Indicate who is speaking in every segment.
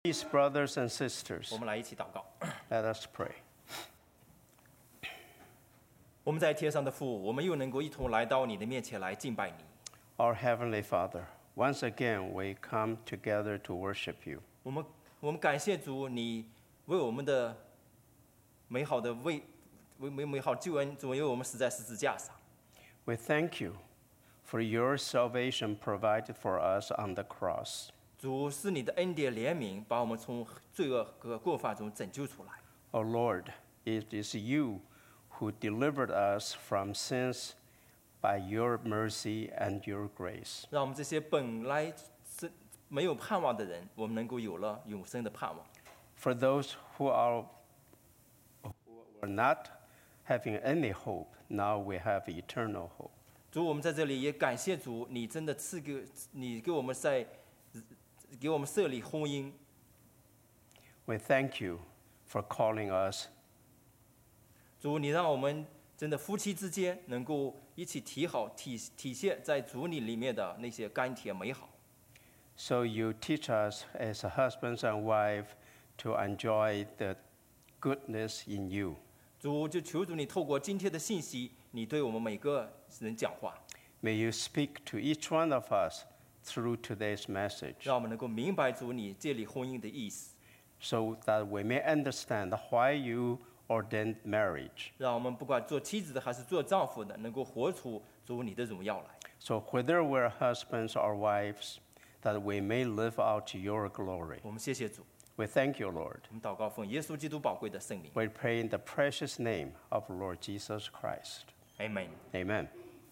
Speaker 1: Please, brothers and sisters,
Speaker 2: 我们来一起祷告。
Speaker 1: let us pray.
Speaker 2: 我们在天上的父，我们又能够一同来到你的面前来敬拜你。
Speaker 1: Our Heavenly Father, once again we come together to worship you.
Speaker 2: 我们感谢主，你为我们的美好的美好救恩，主为我们死在十字架上。
Speaker 1: We thank you for your salvation provided for us on the cross.
Speaker 2: 主是你的恩典怜悯，把我们从罪恶和过犯中拯救出来。
Speaker 1: O Lord, it is you who delivered us from sins by your mercy and your grace.
Speaker 2: 让我们这些本来是没有盼望的人，我们能够有了永生的盼望。
Speaker 1: For those who are not having any hope, now we have eternal hope.
Speaker 2: 主，我们在这里也感谢主，你真的你给我们设立婚姻。
Speaker 1: We thank you for calling us.
Speaker 2: 主，你让我们真的夫妻之间能够一起体现在主你里面的那些甘甜美好。
Speaker 1: So you teach us as husbands and wives to enjoy the goodness in you.
Speaker 2: 主，就求主你透过今天的信息，你对我们每个人讲话，
Speaker 1: May you speak to each one of us through today's message,
Speaker 2: 让我们能够明白主你建立婚姻的意思，
Speaker 1: so that we may understand why you ordained marriage.
Speaker 2: 让我们不管做妻子的还是做丈夫的，能够活出主你的荣耀来。
Speaker 1: So whether we're husbands or wives, that we may live out your glory.
Speaker 2: 我们谢谢主，
Speaker 1: We thank you, Lord.
Speaker 2: 我们祷告奉耶稣基督宝贵的圣名
Speaker 1: We pray in the precious name of Lord Jesus Christ.
Speaker 2: ，Amen。
Speaker 1: Amen.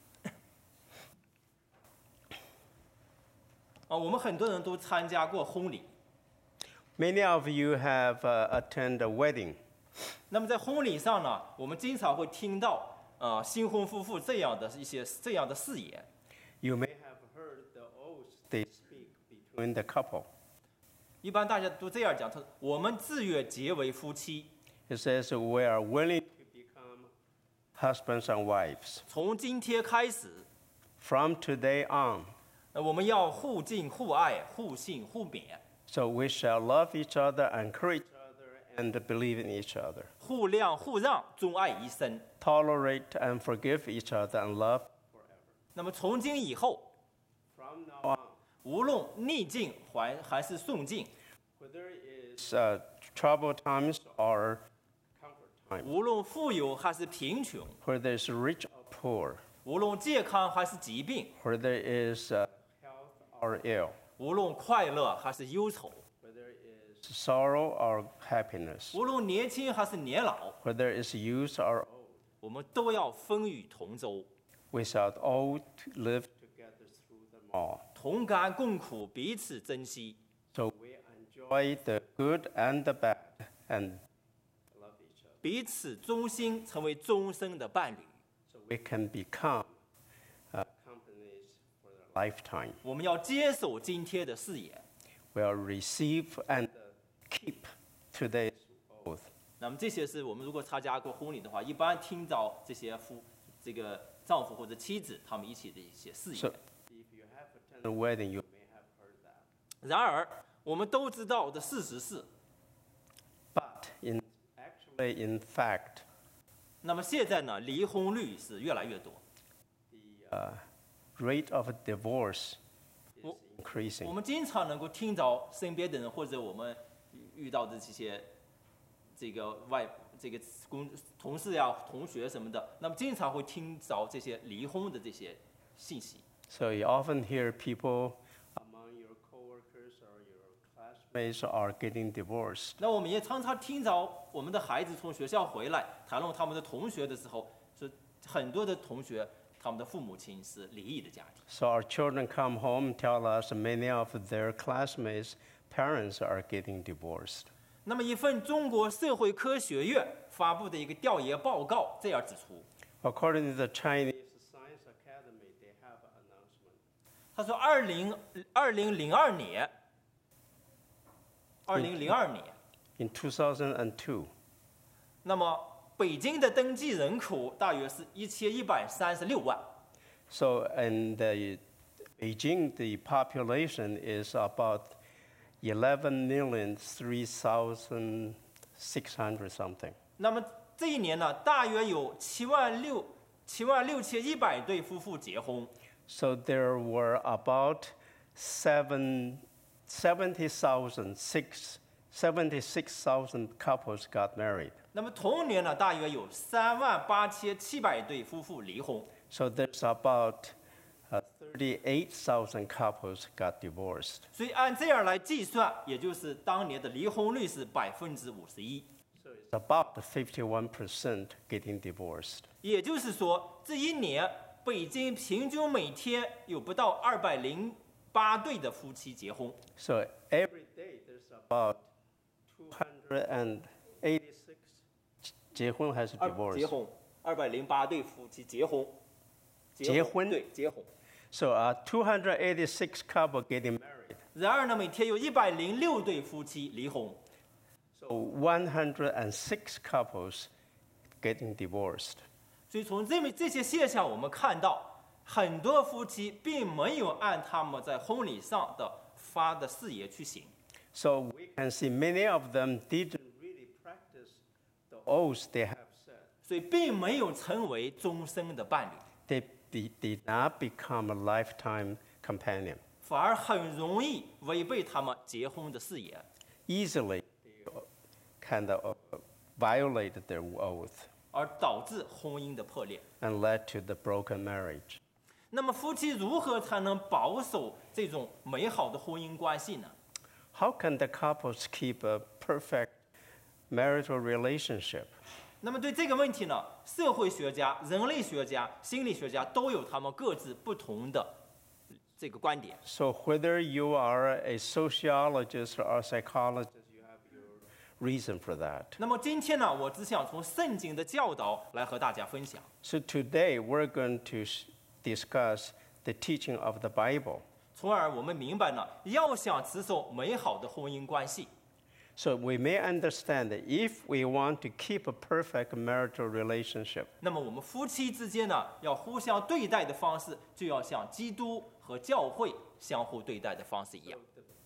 Speaker 2: 我们很多人都参加过婚礼，
Speaker 1: Many of you have attended a wedding.
Speaker 2: 那么在婚礼上呢，我们经常会听到新婚夫妇这样的誓言。
Speaker 1: You may have heard the oaths they speak between the couple.
Speaker 2: 一般大家都这样讲，他说我们自愿结为夫妻，
Speaker 1: It says we are willing to become husbands and wives.
Speaker 2: 从今天开始，
Speaker 1: From today on,
Speaker 2: 我们要互敬互爱，互信互勉，
Speaker 1: so we shall love each other, encourage each other, and believe in each other.
Speaker 2: 互谅互让，钟爱一生。
Speaker 1: Tolerate and forgive each other and love forever.
Speaker 2: 那么从今以后，
Speaker 1: From now on,
Speaker 2: 无论逆境还是顺境，
Speaker 1: whether it's troubled times or comfort times,
Speaker 2: 无论富有还是贫穷，
Speaker 1: whether it's rich or poor,
Speaker 2: 无论健康还是疾病，
Speaker 1: whether it's health or ill,
Speaker 2: 无论快乐还是忧愁，
Speaker 1: whether it's sorrow or happiness,
Speaker 2: 无论年轻还是年老，
Speaker 1: whether it's youth or old,
Speaker 2: 我们都要风雨同舟，
Speaker 1: we shall all live together through them all.
Speaker 2: 同甘共苦，彼此珍惜。
Speaker 1: So we enjoy the good and the bad and love each other.
Speaker 2: 彼此忠心，成为终生的伴侣。
Speaker 1: So we can become companies for a lifetime.
Speaker 2: 我们要坚守今天的誓言。
Speaker 1: We'll receive and keep today's oath.
Speaker 2: 那么这些是我们如果参加过婚礼的话，一般听到这个丈夫或者妻子他们一起的一些誓
Speaker 1: So
Speaker 2: 言。
Speaker 1: if you have attended a wedding, you may have heard that.
Speaker 2: 然而，我们都知道的事实是，
Speaker 1: But in fact,
Speaker 2: 那么现在呢，离婚率是越来越多。
Speaker 1: the rate of divorce is
Speaker 2: 我
Speaker 1: increasing.
Speaker 2: 们经常能够听到身边的人或者我们遇到的这些同事呀、同学什么的，那么经常会听着这些离婚的这些信息。
Speaker 1: So you often hear people among your coworkers or your classmates are getting divorced.
Speaker 2: 那我们也常常听着我们的孩子从学校回来谈论他们的同学的时候，说很多的同学他们的父母亲是离异的家庭。
Speaker 1: So our children come home and tell us many of their classmates' parents are getting divorced.
Speaker 2: 那么一份中国社会科学院发布的一个调研报告这样指出，
Speaker 1: According to the Chinese Science Academy, they have an announcement.
Speaker 2: 他说2002年
Speaker 1: In 2002,
Speaker 2: 那么北京的登记人口大约是1136万。
Speaker 1: so in Beijing, the population is about 11,003,600 something.
Speaker 2: 那么这一年呢，大约有76100对夫妇结婚。
Speaker 1: So there were about 76,000 couples got married.
Speaker 2: 那么同年呢，大约有38700对夫妇离婚。
Speaker 1: So there's about 38,000 couples got divorced.
Speaker 2: 所以按这样来计算，也就是当年的离婚率是51%。
Speaker 1: It's about 51% getting divorced.
Speaker 2: 也就是说，这一年北京平均每天有不到208对的夫妻结婚。
Speaker 1: So every day there's about 286结婚还是 divorce?
Speaker 2: 结婚，208对夫妻结婚。
Speaker 1: 结婚？
Speaker 2: 对，结婚。
Speaker 1: So 286 couple getting married.
Speaker 2: 然而呢，每天有106对夫妻离婚。
Speaker 1: So 106 couples getting divorced.
Speaker 2: 所以从这些现象，我们看到很多夫妻并没有按他们在婚礼上的发的誓言去行。
Speaker 1: So we can see many of them didn't really practice the oaths they have said.
Speaker 2: 所以并没有成为终身的伴侣，
Speaker 1: They did not become a lifetime companion.
Speaker 2: 反而很容易违背他们结婚的誓言，
Speaker 1: Easily kind of violated their oath
Speaker 2: 而导致婚姻的破裂。
Speaker 1: and led to the broken marriage.
Speaker 2: 那么夫妻如何才能保守这种美好的婚姻关系呢？
Speaker 1: How can the couples keep a perfect marital relationship?
Speaker 2: 那么对这个问题呢，社会学家、人类学家、心理学家都有他们各自不同的这个观点。
Speaker 1: So whether you are a sociologist or a psychologist, you have your reason for that.
Speaker 2: 那么今天呢，我只想从圣经的教导来和大家分享。
Speaker 1: So today we're going to discuss the teaching of the Bible.
Speaker 2: 从而我们明白呢，要想持守美好的婚姻关系，
Speaker 1: So we may understand that if we want to keep a perfect marital relationship,
Speaker 2: 那么我们夫妻之间呢，要互相对待的方式，就要像基督和教会相互对待的方式一样。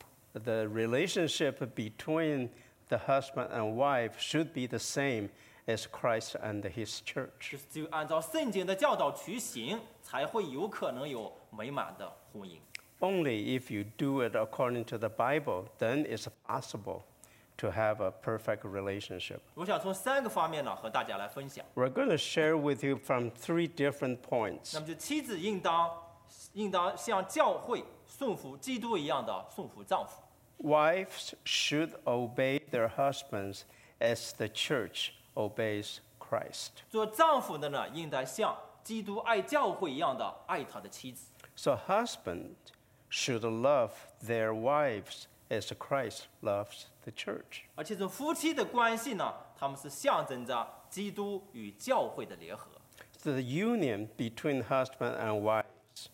Speaker 1: the relationship between the husband and wife should be the same as Christ and his church.
Speaker 2: 就是只有按照圣经的教导去行，才会有可能有美满的婚姻。
Speaker 1: Only if you do it according to the Bible, then it's possible to have a perfect relationship.
Speaker 2: 我想从3个方面呢和大家来分享。
Speaker 1: We're going to share with you from 3 different
Speaker 2: 那
Speaker 1: points.
Speaker 2: 么就妻子应当像教会顺服基督一样的顺服丈夫。
Speaker 1: Wives should obey their husbands as the church obeys Christ.
Speaker 2: 做丈夫的呢，应当像基督爱教会一样的爱他的妻子。
Speaker 1: So husbands should love their wives as Christ loves the church.
Speaker 2: 而且这种夫妻的关系呢，他们是象征着基督与教会的联合。
Speaker 1: The union between husband and wives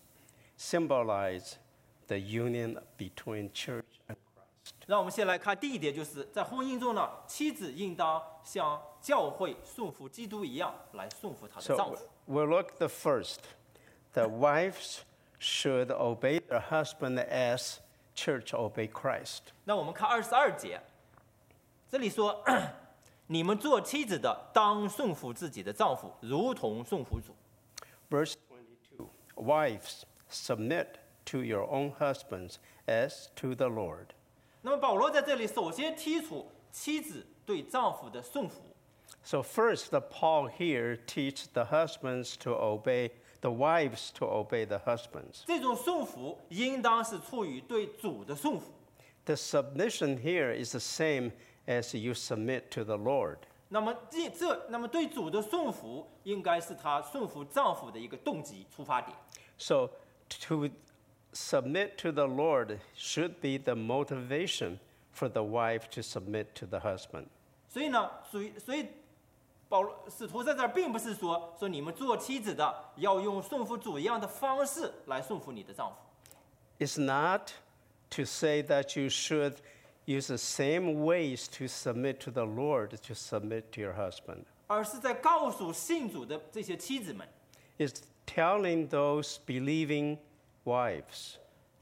Speaker 1: symbolize the union between church and Christ.
Speaker 2: 让我们先来看第一点，就是在婚姻中呢，妻子应当像教会顺服基督一样来顺服她的丈
Speaker 1: So
Speaker 2: 夫。
Speaker 1: we'll look the first. The wives should obey their husband as church obey Christ.
Speaker 2: 那我们看22节，这里说：“你们做妻子的，当顺服自己的丈夫，如同顺服主。”
Speaker 1: Verse 22. Wives, submit to your own husbands as to the Lord.
Speaker 2: 那么保罗在这里首先提出妻子对丈夫的顺服。
Speaker 1: So first, Paul here teaches the husbands to obey, the wives to obey the husbands.
Speaker 2: 这种顺服应当是出于对主的顺服。
Speaker 1: The submission here is the same as you submit to the Lord.
Speaker 2: 那么那么对主的顺服，应该是她顺服丈夫的一个动机、出发点。
Speaker 1: So to submit to the Lord should be the motivation for the wife to submit to the husband.
Speaker 2: 所以呢，所以使徒在这儿并不是说你们做妻子的要用顺服主一样的方式来顺服你的丈夫。
Speaker 1: It's not to say that you should use the same ways to submit to the Lord to submit to your husband.
Speaker 2: 而是在告诉信主的这些妻子们，
Speaker 1: It's telling those believing wives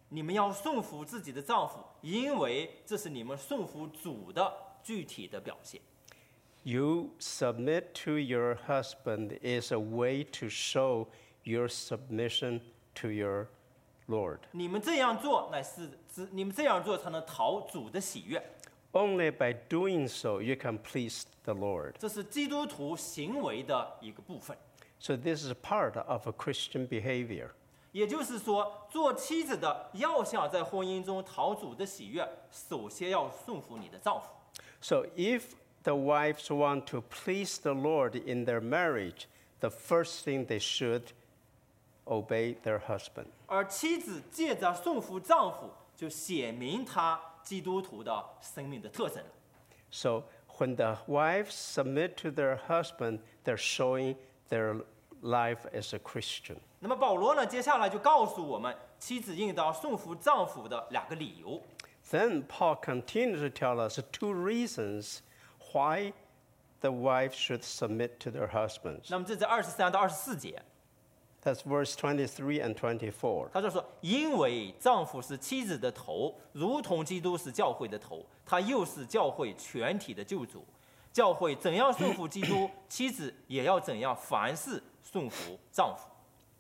Speaker 2: 你们要顺服自己的丈夫，因为这是你们顺服主的具体的表现。
Speaker 1: You submit to your husband is a way to show your submission to your Lord.
Speaker 2: 你们这样做你们这样做才能讨主的喜悦。
Speaker 1: Only by doing so you can please the Lord.
Speaker 2: 这是基督徒行为的一个部分。
Speaker 1: So this is part of a Christian behavior.
Speaker 2: 也就是说，做妻子的要想在婚姻中讨主的喜悦，首先要顺服你的丈夫。
Speaker 1: So if the wives want to please the Lord in their marriage, the first thing they should obey their husband.
Speaker 2: 而妻子借着顺服丈夫，就显明她基督徒的生命的特征了。
Speaker 1: So when the wives submit to their husband, they're showing their life as a Christian.
Speaker 2: 那么保罗呢，接下来就告诉我们，妻子应当顺服丈夫的2个理由。
Speaker 1: Then Paul continues to tell us 2 reasons why the wives should submit to their husbands.
Speaker 2: 那么这在23到24节，
Speaker 1: That's verse 23 and 24.
Speaker 2: 他就说：“因为丈夫是妻子的头，如同基督是教会的头，他又是教会全体的救主。教会怎样顺服基督，妻子也要怎样凡事顺服丈夫。”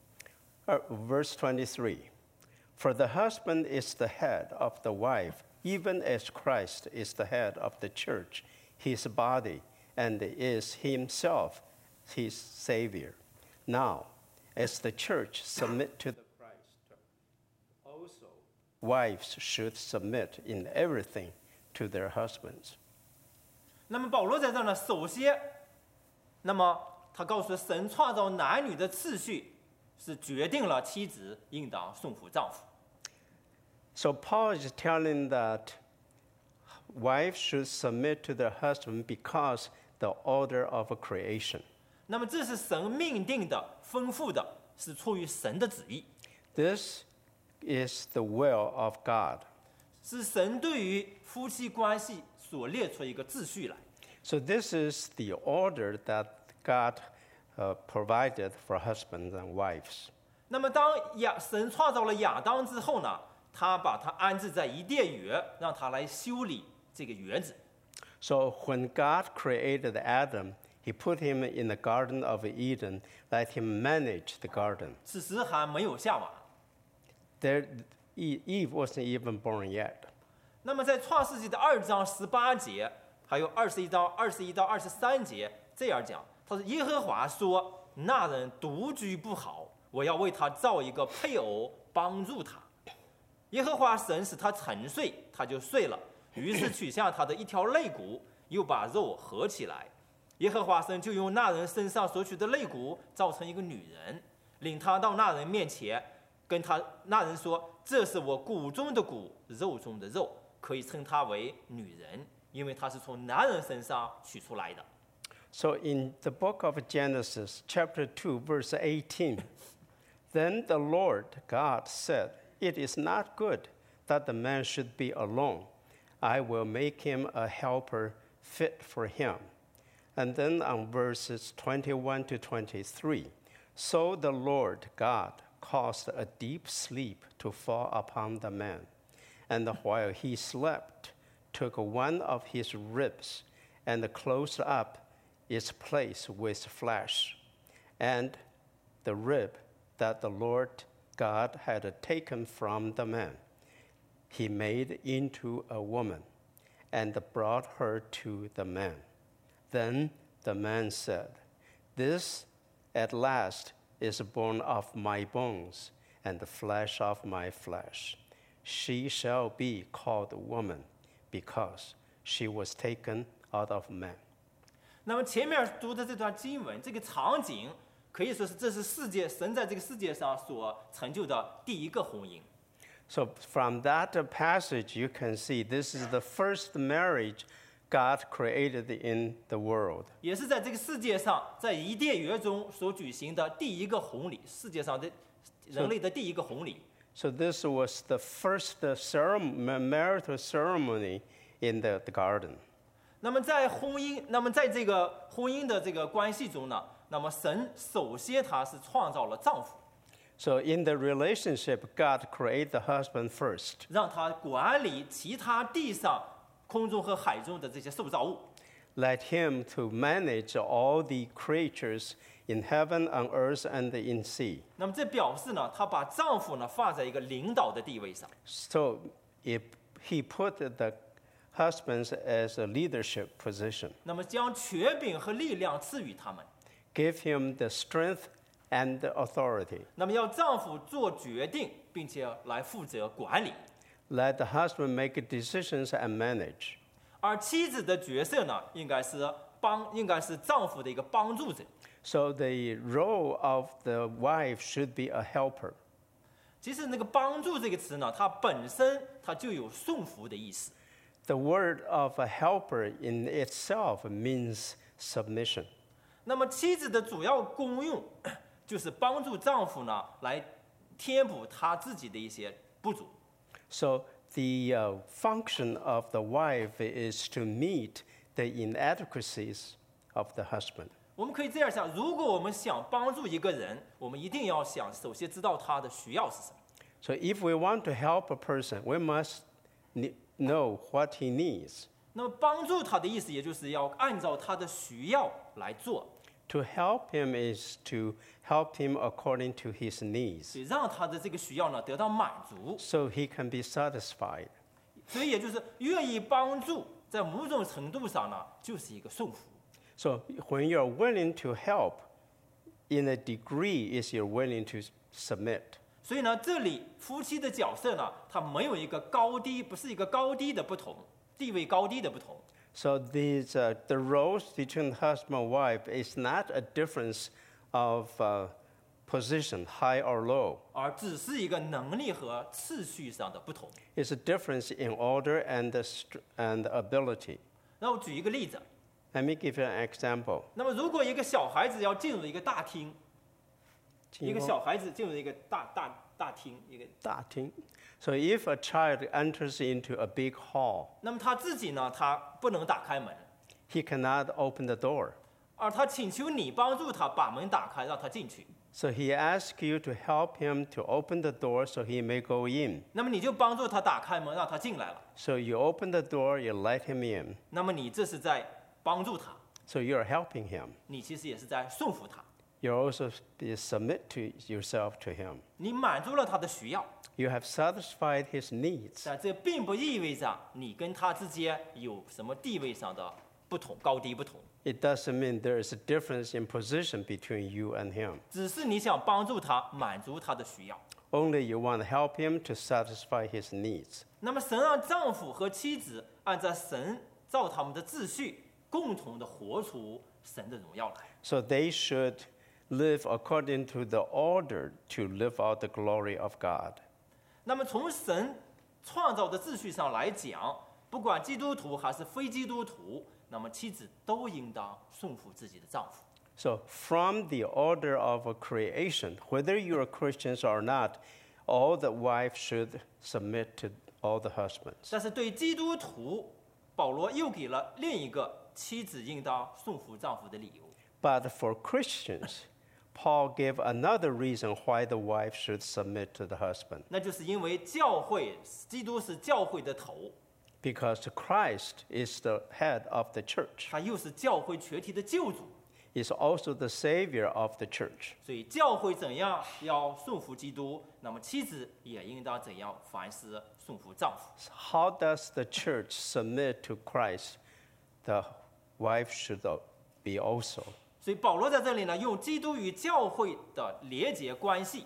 Speaker 1: Verse 23. For the husband is the head of the wife, even as Christ is the head of the church, his body, and is himself his Savior. Now, as the church submit to the Christ, also wives should submit in everything to their husbands.
Speaker 2: 那么保罗在这呢，首先，那么他告诉神创造男女的次序是决定了妻子应当顺服丈夫。
Speaker 1: So Paul is telling that wives should submit to their husband because the order of creation.
Speaker 2: 那么这是神命定的、吩咐的，是出于神的旨意。
Speaker 1: This is the will of God.
Speaker 2: 是神对于夫妻关系所列出一个秩序来。
Speaker 1: So this is the order that God provided for husbands and wives.
Speaker 2: 那么当神创造了亚当之后呢，他把他安置在伊甸园，让他来修理这个园子。
Speaker 1: So when God created Adam, He put him in the Garden of Eden, let him manage the garden.
Speaker 2: 此时还没有夏娃。
Speaker 1: Eve wasn't even born yet.
Speaker 2: 那么在创世纪的2章18节，还有21到23节这样讲，他说耶和华说：“那人独居不好，我要为他造一个配偶帮助他。”耶和华神使他沉睡，他就睡了，于是取下他的一条肋骨，又把肉合起来。耶和华神就用那人身上所取的肋骨造成一个女人，领他到那人面前，跟那人说：“这是我骨中的骨，肉中的肉，可以称她为女人，因为她是从男人身上取出来的。”
Speaker 1: So in the book of Genesis, chapter 2, verse 18, then the Lord God said, "It is not good that the man should be alone. I will make him a helper fit for him." And then on verses 21 to 23, so the Lord God caused a deep sleep to fall upon the man. And while he slept, took one of his ribs and closed up its place with flesh. And the rib that the Lord God had taken from the man, he made into a woman and brought her to the man. Then the man said, "This at last is born of my bones and the flesh of my flesh. She shall be called woman, because she was taken out of man."
Speaker 2: 那么前面读的这段经文，这个场景可以说是这是神在这个世界上所成就的第一个婚姻。
Speaker 1: So from that passage, you can see this is the first marriage God created in the world.
Speaker 2: 也是在这个世界上，在伊甸园中所举行的第一个婚礼，世界上的人类的第一个婚礼。
Speaker 1: So this was the first marital ceremony in the garden.
Speaker 2: 那么在这个婚姻的这个关系中呢，那么神首先他是创造了丈夫。
Speaker 1: So in the relationship, God created the husband first.
Speaker 2: 让他管理其他地上、空中和海中的这些受造物。
Speaker 1: Let him to manage all the creatures in heaven, on earth, and in sea.
Speaker 2: 那么这表示呢，他把丈夫呢放在一个领导的地位上。
Speaker 1: So if he put the husbands as a leadership position,
Speaker 2: 那么将权柄和力量赐予他们。
Speaker 1: give him the strength and the authority.
Speaker 2: 那么要丈夫做决定，并且来负责管理。
Speaker 1: Let the husband make decisions and manage.
Speaker 2: 而妻子的角色呢，应该是丈夫的一个帮助者。
Speaker 1: So the role of the wife should be a helper.
Speaker 2: 其实那个帮助这个词呢，它本身它就有顺服的意思。
Speaker 1: The word of a helper in itself means submission.
Speaker 2: 那么妻子的主要功用就是帮助丈夫呢来填补他自己的一些不足。
Speaker 1: So the function of the wife is to meet the inadequacies of the husband.
Speaker 2: 我们可以这样想：如果我们想帮助一个人，我们一定要首先知道他的需要是什么。
Speaker 1: So if we want to help a person, we must know what he needs.
Speaker 2: 那么帮助他的意思，也就是要按照他的需要来做，
Speaker 1: To help him is to help him according to his needs,
Speaker 2: 所以让他的这个需要呢得到满足。
Speaker 1: so he can be satisfied.
Speaker 2: 所以也就是愿意帮助，在某种程度上呢，就是一个顺服。
Speaker 1: So when you're willing to help, in a degree is you're willing to submit.
Speaker 2: 所以呢，这里夫妻的角色呢，它没有一个高低，不是一个高低的不同，地位高低的不同。
Speaker 1: So the roles between husband and wife is not a difference of position, high or low.
Speaker 2: 而只是一个能力和次序上的不同。
Speaker 1: It's a difference in order and ability.
Speaker 2: 那我举一个例子，
Speaker 1: Let me give you an example.
Speaker 2: 那么如果一个小孩子要进入一个大厅，一个小孩子进入一个大厅，一个，
Speaker 1: 大厅. So if a child enters into a big hall,
Speaker 2: 那么他自己呢，他不能打开门，
Speaker 1: he cannot open the door.
Speaker 2: 而他请求你帮助他把门打开，让他进去。
Speaker 1: So he asks you to help him to open the door so he may go in.
Speaker 2: 那么你就帮助他打开门，让他进来了。
Speaker 1: So you open the door, you let him in.
Speaker 2: 那么你这是在帮助他，
Speaker 1: So you're helping him.
Speaker 2: 你其实也是在顺服他，
Speaker 1: You also submit to yourself to him.
Speaker 2: 你满足了他的需要。
Speaker 1: You have satisfied his needs.
Speaker 2: 但这并不意味着你跟他之间有什么地位上的不同，高低不同。
Speaker 1: It doesn't mean there is a difference in position between you and him.
Speaker 2: 只是你想帮助他，满足他的需要。
Speaker 1: Only you want to help him to satisfy his needs.
Speaker 2: 那么神让丈夫和妻子按照神造他们的秩序，共同的活出神的荣耀来。
Speaker 1: So they should live according to the order to live out the glory of God.
Speaker 2: 那么从神创造的秩序上来讲，不管基督徒还是非基督徒，那么妻子都应当顺服自己的丈夫。
Speaker 1: So from the order of a creation, whether you're Christians or not, all the wives should submit to all the husbands.
Speaker 2: 但是对基督徒，保罗又给了另一个妻子应当顺服丈夫的理由。
Speaker 1: But for Christians, Paul gave another reason why the wife should submit to the husband.
Speaker 2: 那就是因为教会，基督是教会的头，
Speaker 1: Because Christ is the head of the church.
Speaker 2: 他又是教会全体的救主，
Speaker 1: He's also the savior of the church.
Speaker 2: 所以教会怎样要顺服基督，那么妻子也应当怎样凡事顺服丈夫。
Speaker 1: How does the church submit to Christ? The wife should be also.
Speaker 2: 所以保罗在这里呢，用基督与教会的连结关系，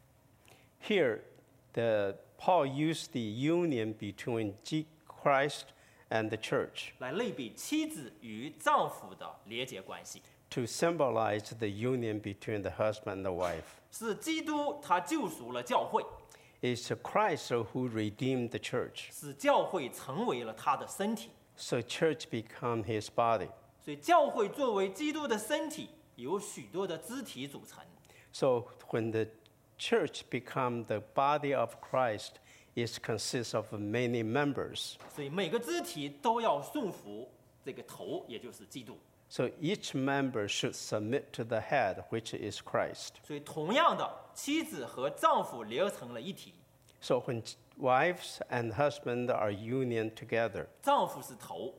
Speaker 1: Here, Paul used the union between Christ and the church
Speaker 2: 来类比妻子与丈夫的连结关系。
Speaker 1: to symbolize the union between the husband and the wife.
Speaker 2: 是基督他救赎了教会，
Speaker 1: It's Christ who redeemed the church.
Speaker 2: 使教会成为了他的身体。
Speaker 1: So church become his body.
Speaker 2: 所以教会作为基督的身体，由许多的肢体组成。
Speaker 1: So when the church become the body of Christ, it consists of many members.
Speaker 2: 所以每个肢体都要顺服这个头，也就是基督。
Speaker 1: So each member should submit to the head, which is Christ.
Speaker 2: 所以同样的，妻子和丈夫连成了一体，
Speaker 1: So when wives and husband are union together,
Speaker 2: 丈夫是头，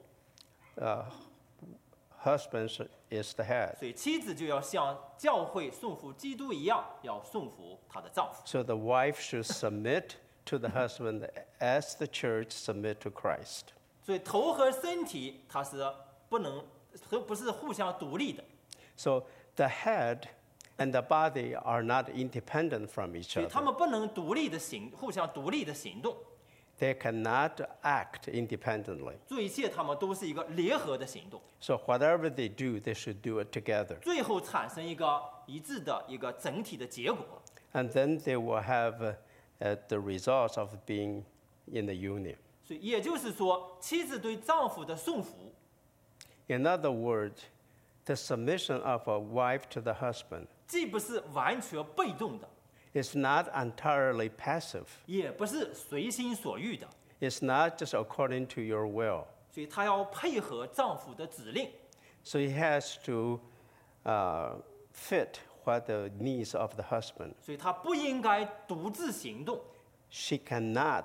Speaker 1: husband is the head.
Speaker 2: 所以妻子就要像教会顺服基督一样，要顺服她的丈夫。
Speaker 1: So the wife should submit to the husband as the church submit to Christ.
Speaker 2: 所以头和身体它是不是互相独立的，
Speaker 1: So the head and the body are not independent from each
Speaker 2: 所以他
Speaker 1: other.
Speaker 2: 们不能互相独立的行动，
Speaker 1: They cannot act independently.
Speaker 2: 做一切他们都是一个联合的行动，
Speaker 1: So whatever they do, they should do it together.
Speaker 2: 最后产生一个一致的一个整体的结果。
Speaker 1: And then they will have the results of being in the union.
Speaker 2: 所以也就是说，妻子对丈夫的顺服，
Speaker 1: In other words, the submission of a wife to the husband
Speaker 2: 既不是完全被动的，
Speaker 1: is not entirely passive.
Speaker 2: 也不是随心所欲的，
Speaker 1: It's not just according to your will.
Speaker 2: 所以她要配合丈夫的指令。
Speaker 1: So he has to fit what the needs of the husband.
Speaker 2: 所以她不应该独自行动，
Speaker 1: She cannot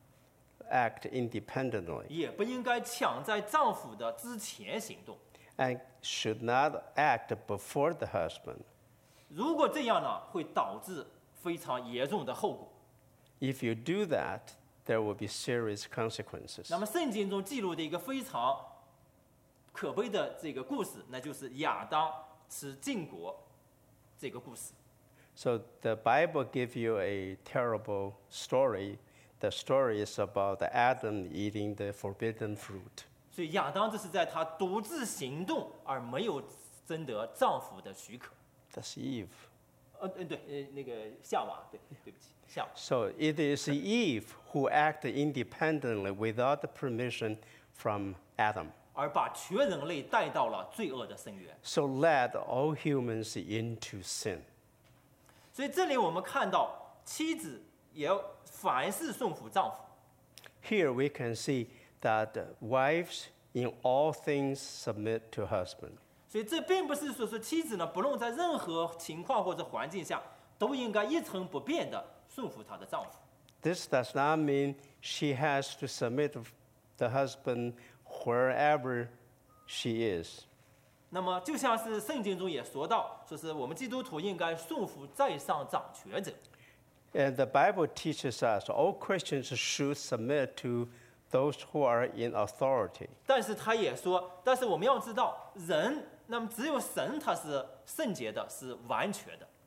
Speaker 1: act independently
Speaker 2: 也不应该抢在丈夫的之前行动。
Speaker 1: and should not act before the husband.
Speaker 2: 如果这样呢，会导致非常严重的后果。
Speaker 1: If you do that, there will be serious consequences.
Speaker 2: 那么圣经中记录的一个非常可悲的这个故事，那就是亚当吃禁果这个故事。
Speaker 1: So the Bible gives you a terrible story. The story is about Adam eating the forbidden fruit.
Speaker 2: 所以亚当这是在他独自行动而没有征得丈夫的许可。
Speaker 1: That's Eve.
Speaker 2: 对，那个夏娃，对不起，夏娃。
Speaker 1: So it is Eve who acted independently without the permission from Adam.
Speaker 2: 而把全人类带到了罪恶的深渊。
Speaker 1: So led all humans into sin.
Speaker 2: 所以这里我们看到，妻子也要凡事顺服丈夫。
Speaker 1: Here we can see that wives in all things submit to husband.
Speaker 2: 所以这并不是说妻子呢，不论在任何情况或者环境下，都应该一成不变的顺服她的丈夫。
Speaker 1: This does not mean she has to submit to the husband wherever she is.
Speaker 2: 那么就像是圣经中也说到，说是我们基督徒应该顺服在上掌权者。
Speaker 1: And the Bible teaches us all Christians should submit to those who are in authority.
Speaker 2: 但是他也说，但是我们要知道，那么只有神他是圣洁的，是完全的。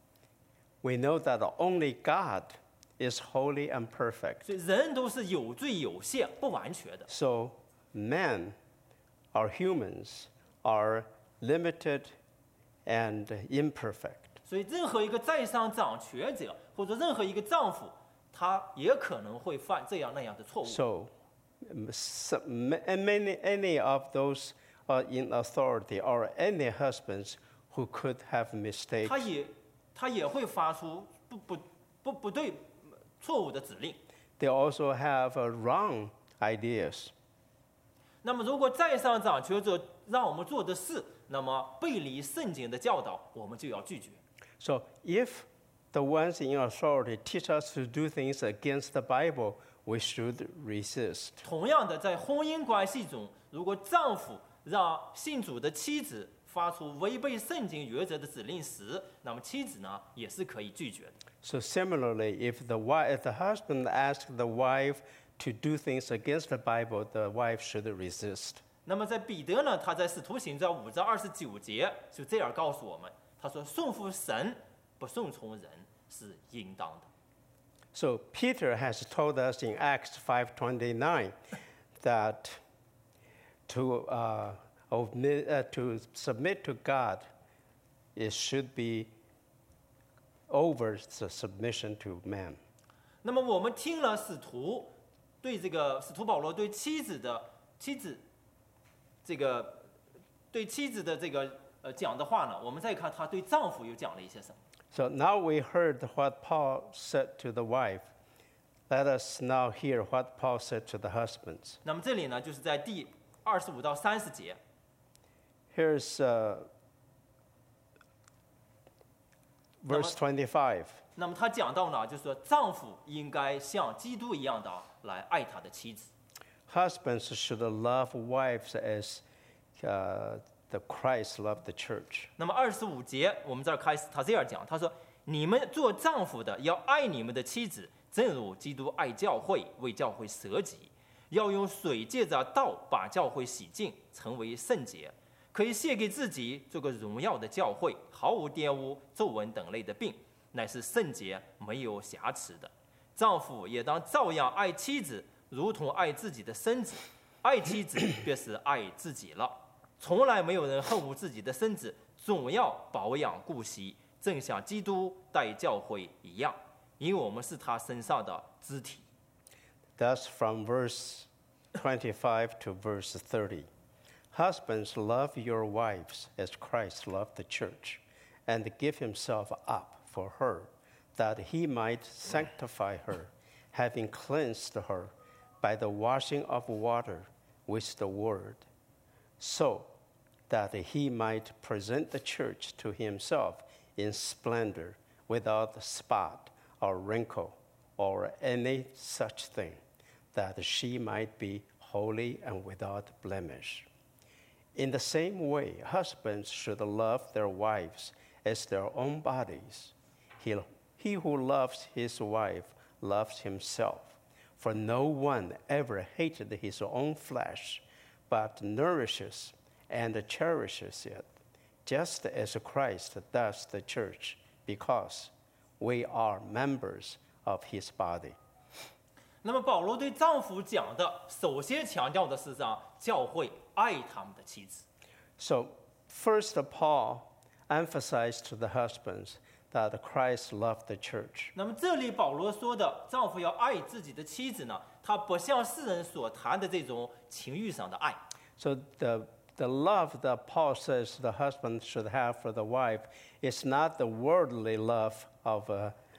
Speaker 1: We know that only God is holy and perfect.
Speaker 2: 所以人都是有罪有限、不完全的。
Speaker 1: So men, our humans, are limited and imperfect.
Speaker 2: 所以任何一个在上掌权者，或者任何一个丈夫，他也可能会犯这样那样的错误。
Speaker 1: So any of those in authority or any husbands who could have mistakes.
Speaker 2: 他也会发出不对错误的指令。
Speaker 1: They also have wrong ideas.
Speaker 2: 那么，如果在上掌权者让我们做的事，那么背离圣经的教导，我们就要拒绝。
Speaker 1: So if the ones in authority teach us to do things against the Bible, we should resist.
Speaker 2: 同样的，在婚姻关系中，如果丈夫让信主的妻子发出违背圣经原则的指令时，那么妻子呢也是可以拒绝的。
Speaker 1: So similarly, if the husband asks the wife to do things against the Bible, the wife should resist.
Speaker 2: 那么在彼得呢，他在使徒行传5章29节就这样告诉我们，他说：“顺服神，不顺从人是应当的。”
Speaker 1: So Peter has told us in Acts 5:29 that to submit to God, it should be over the submission to man.
Speaker 2: 那么我们听了使徒保罗对妻子的讲的话呢，我们再看他对丈夫又讲了一些什么。
Speaker 1: So now we heard what Paul said to the wife. Let us now hear what Paul said to the husbands.
Speaker 2: 那么这里呢，就是在第25到30节，
Speaker 1: Here's verse 25.
Speaker 2: 那么他讲到呢，就是说丈夫应该像基督一样的来爱他的妻子。
Speaker 1: Husbands should love wives as the Christ loved the church.
Speaker 2: 那么25节，我们这儿开始，他这样讲，他说：“你们做丈夫的要爱你们的妻子，正如基督爱教会，为教会舍己，要用水借着道把教会洗净，成为圣洁，可以献给自己，做个荣耀的教会，毫无玷污、皱纹等类的病，乃是圣洁，没有瑕疵的。丈夫也当照样爱妻子，如同爱自己的身子，爱妻子便是爱自己了。从来没有人恨恶自己的身子，总要保养顾惜，正像基督待教会一样，因为我们是他身上的肢体。”
Speaker 1: That's from verse 25 to verse 30. Husbands, love your wives as Christ loved the church, and give himself up for her, that he might sanctify her, having cleansed her by the washing of water with the word, so that he might present the church to himself in splendor, without spot or wrinkle or any such thing, that she might be holy and without blemish. In the same way, husbands should love their wives as their own bodies. He who loves his wife loves himself. For no one ever hated his own flesh, but nourishes and cherishes it, just as Christ does the church, because we are members of his body.
Speaker 2: 那么保罗对丈夫讲的，首先强调的是让教会爱他们的妻子。
Speaker 1: So, first, Paul emphasized to the husbands that Christ loved the church.
Speaker 2: 那么这里保罗说的丈夫要爱自己的妻子呢，他不像世人所谈的这种情欲上的爱。
Speaker 1: So the love that Paul says the husband should have for the wife is not the worldly love of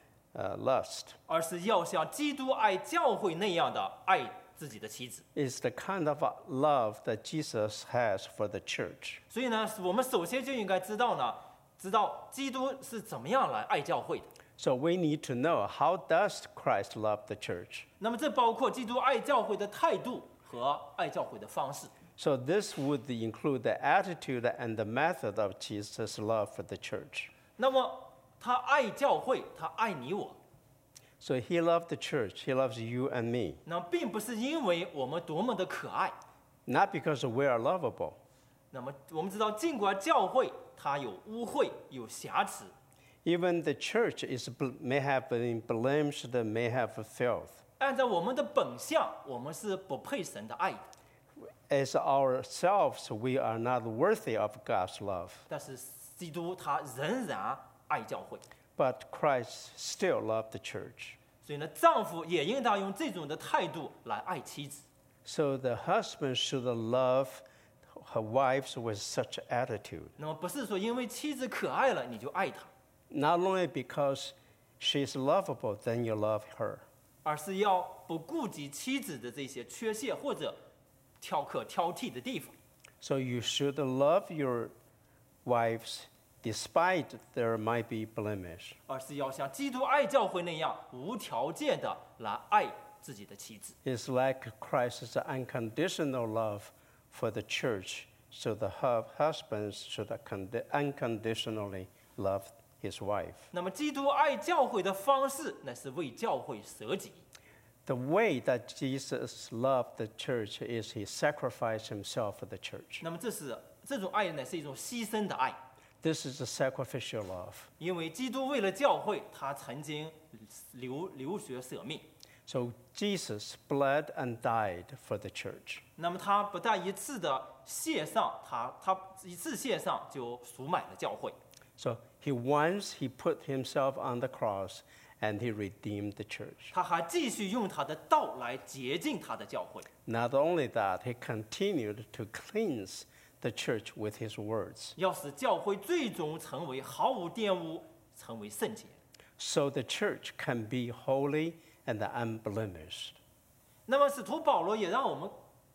Speaker 1: lust.
Speaker 2: 而是要像基督爱教会那样的爱自己的妻子。
Speaker 1: It's the kind of love that Jesus has for the church.
Speaker 2: 所以呢，我们首先就应该知道呢，知道基督是怎么样来爱教会的。
Speaker 1: So we need to know, how does Christ love the church?
Speaker 2: 那么这包括基督爱教会的态度和爱教会的方式。
Speaker 1: So this would include the attitude and the method of Jesus' love for the church.
Speaker 2: 那么他爱教会，他爱你我。
Speaker 1: So he loved the church, he loves you and me.
Speaker 2: 那并不是因为我们多么的可爱，
Speaker 1: Not because we are lovable.
Speaker 2: 那么我们知道，尽管教会它有污秽、有瑕疵，
Speaker 1: Even the church may have been blemished, may have filth.
Speaker 2: 按照我们的本相，我们是不配神的爱的。
Speaker 1: As ourselves, we are not worthy of God's love.
Speaker 2: 但是基督他仍然爱教会，
Speaker 1: But Christ still loved the church.
Speaker 2: 所以呢，丈夫也应当用这种的态度来爱妻子。
Speaker 1: So the husband should love her wives with such attitude.
Speaker 2: 那么不是说因为妻子可爱了你就爱她，
Speaker 1: Not only because she's lovable, then you love her.
Speaker 2: 而是要不顾及妻子的这些缺陷或者挑剔的地方。
Speaker 1: So you should love your wives despite there might be blemish.
Speaker 2: 而是要像基督爱教会那样无条件的来爱自己的妻子。
Speaker 1: It's like Christ's unconditional love for the church, so the husbands should unconditionally love his wife.
Speaker 2: 那么基督爱教会的方式，乃是为教会舍己。
Speaker 1: The way that Jesus loved the church is he sacrificed himself for the church.
Speaker 2: 那么这种爱乃是一种牺牲的爱，
Speaker 1: This is a sacrificial love.
Speaker 2: 因为基督为了教会，他曾经流血舍命。
Speaker 1: So Jesus bled and died for the church.
Speaker 2: 那么他不但一次的献上，他一次献上就赎买了教会。
Speaker 1: So once he put himself on the cross and he redeemed the church.
Speaker 2: 他还继续用他的道来洁净他的教会。
Speaker 1: Not only that, he continued to cleanse the church with his words.
Speaker 2: 要使教会最终成为毫无玷污，成为圣洁。
Speaker 1: So the church can be holy and unblemished.
Speaker 2: 那么使徒保罗也让我们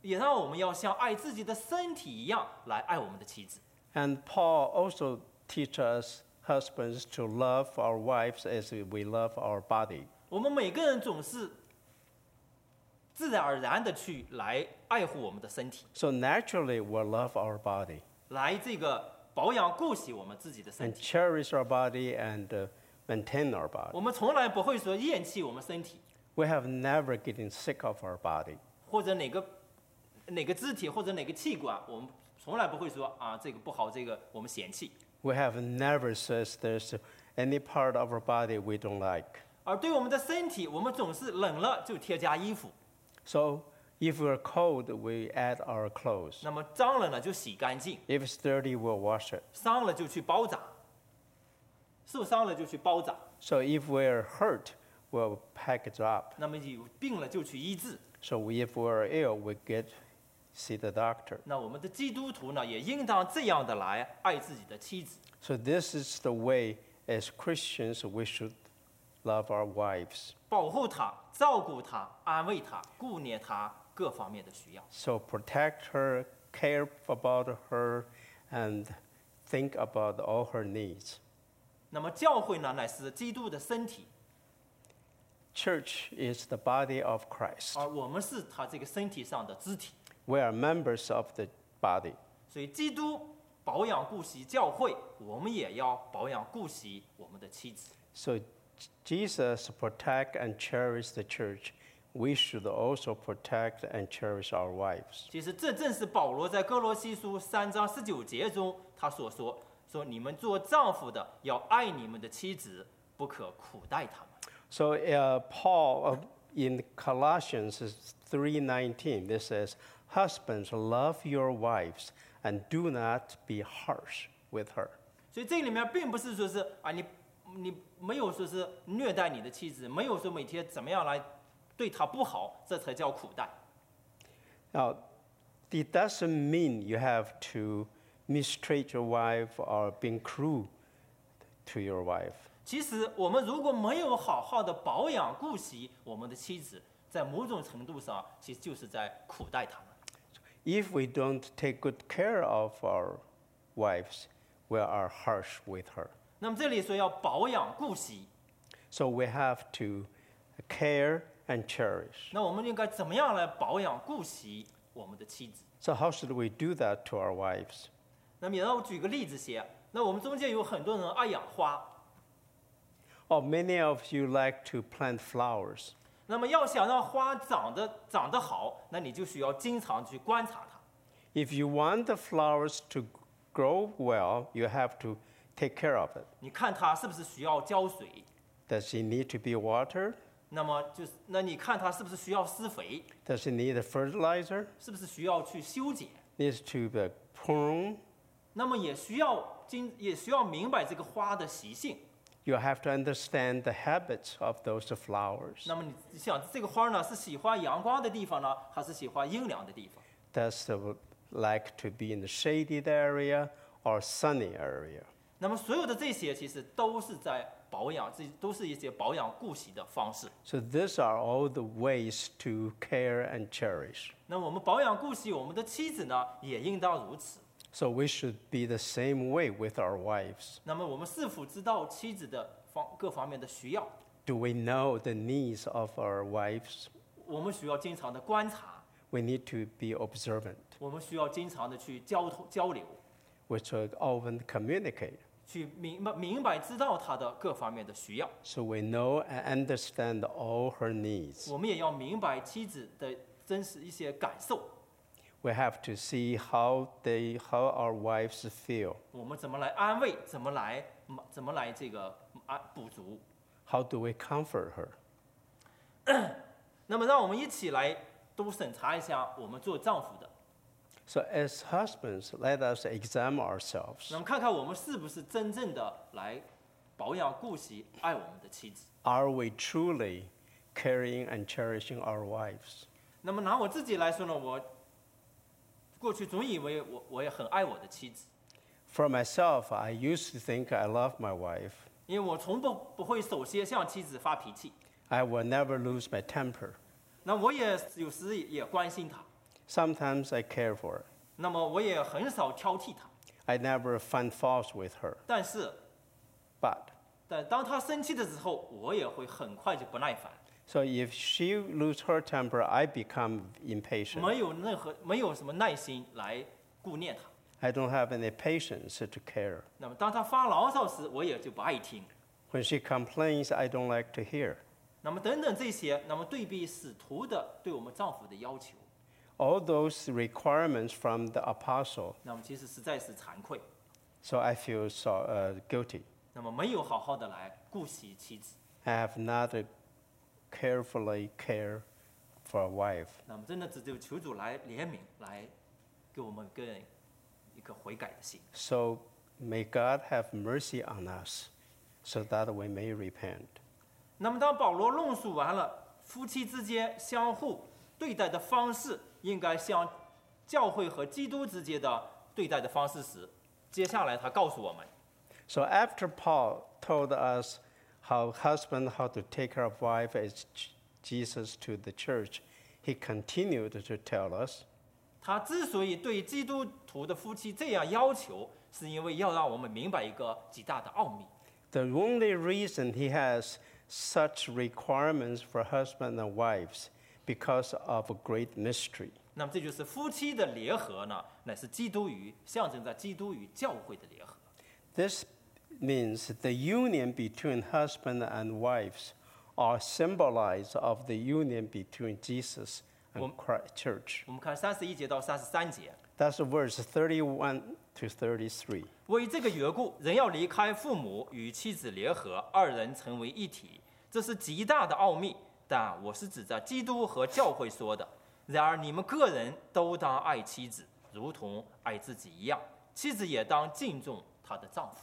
Speaker 2: 也让我们要像爱自己的身体一样来爱我们的妻子。
Speaker 1: And Paul also teaches us husbands to love our wives as we love our body.
Speaker 2: 我们每个人总是自然而然的去来爱护我们的身体，
Speaker 1: So naturally, we'll love our body
Speaker 2: 来这个保养顾惜我们自己的身
Speaker 1: and
Speaker 2: 体。
Speaker 1: cherish our body and maintain our body.
Speaker 2: 我们从来不会说厌弃我们身体，
Speaker 1: We have never getting sick of our body.
Speaker 2: 或者哪个肢体或者哪个器官，我们从来不会说啊这个不好，这个我们嫌弃。
Speaker 1: We have never says there's any part of our body we don't like.
Speaker 2: 而对我们的身体，我们总是冷了就添加衣服，
Speaker 1: So if we're cold, we add our clothes.
Speaker 2: 那么脏了呢就洗干净，
Speaker 1: If it's dirty, we'll wash it.
Speaker 2: 伤了就去包扎，受伤了就去包扎，
Speaker 1: So if we're hurt, we'll pack it up.
Speaker 2: 那么有病了就去医治。
Speaker 1: So if we're ill, we see the doctor.
Speaker 2: 那我们的基督徒呢，也应当这样的来爱自己的妻子。
Speaker 1: So this is the way, as Christians, we should love our wives.
Speaker 2: 保护她、照顾她、安慰她、顾念她各方面的需要。
Speaker 1: So protect her, care about her, and think about all her needs.
Speaker 2: 那么教会呢，乃是基督的身体，
Speaker 1: Church is the body of Christ.
Speaker 2: 而我们是他这个身体上的肢体。
Speaker 1: We are members of the body.
Speaker 2: 所以，基督保养顾惜教会，我们也要保养顾惜我们的妻子。
Speaker 1: So Jesus protect and cherish the church. We should also protect and cherish our wives.
Speaker 2: 其实，这正是保罗在哥罗西书3章19节中他所说：“你们做丈夫的要爱你们的妻子，不可苦待他们。”
Speaker 1: So Paul in Colossians 3:19, this says, "Husbands, love your wives and do not be harsh with her."
Speaker 2: 所以这里面并不是说是啊，你没有说是虐待你的妻子，没有说每天怎么样来对她不好，这才叫苦待。
Speaker 1: Now, it doesn't mean you have to mistreat your wife or being cruel to your wife.
Speaker 2: 其实我们如果没有好好的保养顾惜我们的妻子，在某种程度上，其实就是在苦待他们。
Speaker 1: If we don't take good care of our wives, we are harsh with her.
Speaker 2: 那么这里说要保养顾惜，
Speaker 1: So we have to care and cherish.
Speaker 2: 那我们应该怎么样来保养顾惜我们的妻子？
Speaker 1: So how should we do that to our wives?
Speaker 2: 那么也让我举个例子些。那我们中间有很多人爱养花，
Speaker 1: Oh, many of you like to plant flowers.
Speaker 2: 那么要想让花长得好，那你就需要经常去观察它。
Speaker 1: If you want the flowers to grow well, you have to take care of it.
Speaker 2: 你看它是不是需要浇水？
Speaker 1: Does it need to be watered?
Speaker 2: 那你看它是不是需要施肥？
Speaker 1: Does it need a fertilizer?
Speaker 2: 是不是需要去修剪？
Speaker 1: Needs to be pruned?
Speaker 2: 那么也需要明白这个花的习性。
Speaker 1: You have to understand the habits of those flowers.
Speaker 2: 那么你想，这个花呢是喜欢阳光的地方呢，还是喜欢阴凉的地方？
Speaker 1: Does it like to be in the shaded area or sunny area?
Speaker 2: 那么所有的这些其实都是在保养，这都是一些保养顾惜的方式。
Speaker 1: So these are all the ways to care and cherish.
Speaker 2: 那我们保养顾惜我们的妻子呢，也应当如此。
Speaker 1: So we should be the same way with our wives.
Speaker 2: 那么我们是否知道妻子的各方面的需要？
Speaker 1: Do we know the needs of our wives?
Speaker 2: 我们需要经常的观察，
Speaker 1: We need to be observant.
Speaker 2: 我们需要经常的去交流，
Speaker 1: We should often communicate
Speaker 2: 去明白知道她的各方面的需要。
Speaker 1: so we know and understand all her needs.
Speaker 2: 我们也要明白妻子的真实一些感受，
Speaker 1: We have to see how our wives feel.
Speaker 2: 我们怎么来安慰，怎么来这个补足。
Speaker 1: How do we comfort her?
Speaker 2: 那么让我们一起来都审查一下我们做丈夫的，
Speaker 1: So as husbands, let us examine ourselves.
Speaker 2: 那么看看我们是不是真正的来保养顾惜爱我们的妻子。
Speaker 1: Are we truly caring and cherishing our wives?
Speaker 2: 那么拿我自己来说呢，我过去总以为我也很爱我的妻子，
Speaker 1: For myself, I used to think I love my wife.
Speaker 2: 因为我从不会首先向妻子发脾气。
Speaker 1: I will never lose my temper.
Speaker 2: 那我也有时也关心她，
Speaker 1: Sometimes I care for her.
Speaker 2: 那么我也很少挑剔她。
Speaker 1: I never find fault with her.
Speaker 2: 但是，
Speaker 1: But
Speaker 2: 当她生气的时候，我也会很快就不耐烦，
Speaker 1: so if she lose her temper, I become impatient.
Speaker 2: 没有什么耐心来顾念她。
Speaker 1: I don't have any patience to care.
Speaker 2: 那么当她发牢骚时，我也就不爱听。
Speaker 1: When she complains, I don't like to hear.
Speaker 2: 那么等等这些，那么对比使徒的对我们丈夫的要求，
Speaker 1: All those requirements from the apostle,
Speaker 2: 那么其实实在是惭愧。
Speaker 1: so I feel guilty.
Speaker 2: 那么没有好好的来顾惜妻子，
Speaker 1: I have not carefully cared for a wife.
Speaker 2: 那么真的只有求主来怜悯，来给我们个人一个悔改的心。
Speaker 1: So may God have mercy on us so that we may repent.
Speaker 2: 那么当保罗论述完了夫妻之间相互对待的方式，应该像教会和基督之间的对待的方式时，接下来他告诉我们，
Speaker 1: So after Paul told us how to take care of wife as Jesus to the church, he continued to tell us,
Speaker 2: 他之所以对基督徒的夫妻这样要求，是因为要让我们明白一个极大的奥秘。
Speaker 1: the only reason he has such requirements for husband and wives because of a great mystery.
Speaker 2: 那么这就是夫妻的联合呢，乃是象征着基督与教会的联合。
Speaker 1: This means the union between husband and wives are symbolized of the union between Jesus and Christ church.
Speaker 2: 我们看31节到33节，
Speaker 1: That's verse 31 to 33.
Speaker 2: 为这个缘故，人要离开父母，与妻子联合，二人成为一体。这是极大的奥秘，但我是指着基督和教会说的。然而你们个人都当爱妻子，如同爱自己一样；妻子也当敬重她的丈夫。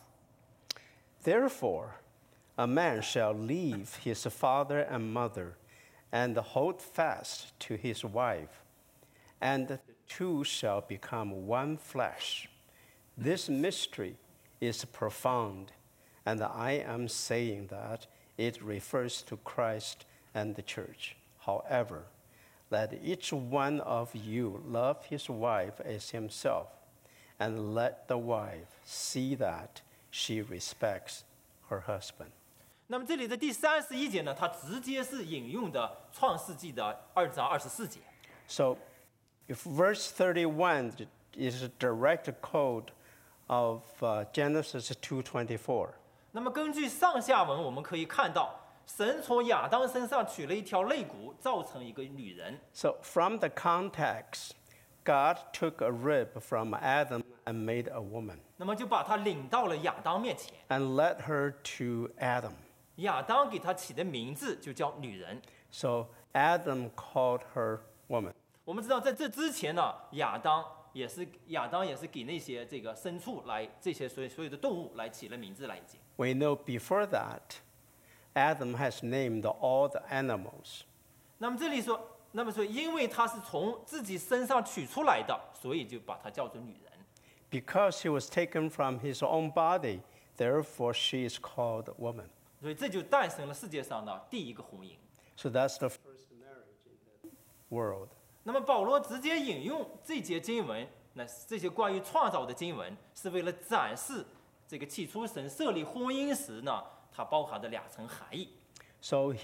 Speaker 1: Therefore, a man shall leave his father and mother and hold fast to his wife, and the two shall become one flesh. This mystery is profound, and I am saying that it refers to Christ and the church. However, let each one of you love his wife as himself, and let the wife see that she respects her husband.
Speaker 2: 那么这里的第31节呢，它直接是引用的创世纪的2章24节。
Speaker 1: So, if verse 31 is a direct quote of Genesis 2:24,
Speaker 2: 那么根据上下文，我们可以看到，神从亚当身上取了一条肋骨，造成一个女人。
Speaker 1: so from the context, God took a rib from Adam and made a woman
Speaker 2: 那么就把她领到了亚当面前，
Speaker 1: and led her to Adam.
Speaker 2: 亚当给她起的名字就叫女人。
Speaker 1: So Adam called her woman.
Speaker 2: 我们知道，在这之前呢，亚当也是给那些这个牲畜来这些所有的动物来起了名字来已经。
Speaker 1: We know before that, Adam has named all the animals.
Speaker 2: 那么这里说，所以因为她是从自己身上取出来的，所以就把她叫做女人。
Speaker 1: Because she was taken from his own body, therefore she is called woman.
Speaker 2: 所以这就诞生了世界上的第一个婚姻。
Speaker 1: So that's the first marriage in the world.
Speaker 2: 那么保罗直接引用这节经文，那这些关于创造的经文，是为了展示这个起初神设立婚姻时呢，它包含的两层含义。
Speaker 1: So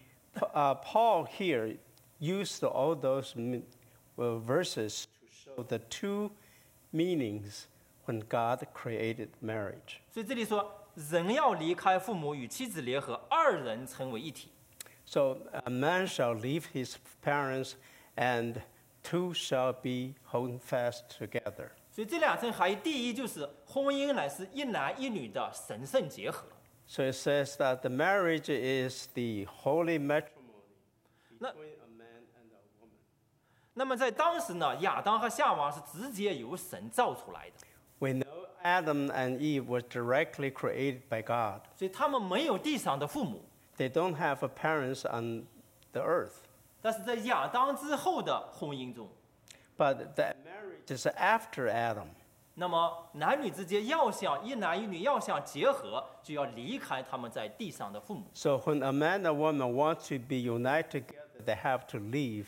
Speaker 1: Paul here used all those verses to show the two meanings when God created marriage.
Speaker 2: 所以这里说，人要离开父母，与妻子联合，二人成为一体。
Speaker 1: So a man shall leave his parents, and two shall be held fast together.
Speaker 2: 所以这两层含义，第一就是婚姻乃是一男一女的神圣结合。
Speaker 1: So it says that the marriage is the holy matrimony
Speaker 2: Na-
Speaker 1: between a man and a woman.
Speaker 2: 那么在当时呢，亚当和夏娃是直接由神造出来的，
Speaker 1: We know Adam and Eve were directly created by God.
Speaker 2: 所以他们没有地上的父母。
Speaker 1: They don't have parents on the earth.
Speaker 2: 但是在亚当之后的婚姻中，
Speaker 1: But the marriage is after Adam.
Speaker 2: 那么男女之间一男一女要想结合，就要离开他们在地上的父母。
Speaker 1: So when a man and woman want to be united together, they have to leave